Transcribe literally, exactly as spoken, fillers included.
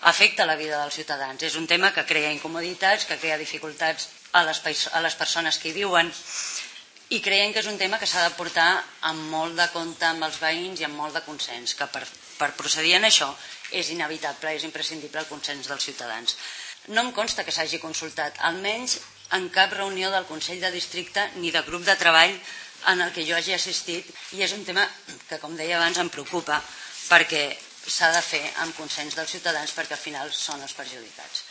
afecta la vida dels ciutadans. És un tema que crea incomoditats, que crea dificultats a les, a les persones que hi viuen, i creiem que és un tema que s'ha de portar amb molt de compte amb els veïns i amb molt de consens, que per, per procedir en això és inevitable, és imprescindible el consens dels ciutadans. No em consta que s'hagi consultat, almenys en cap reunió del Consell de Districte ni de grup de treball en el que jo hagi assistit, i és un tema que, com deia abans, em preocupa, perquè s'ha de fer amb consens dels ciutadans, perquè al final són els perjudicats.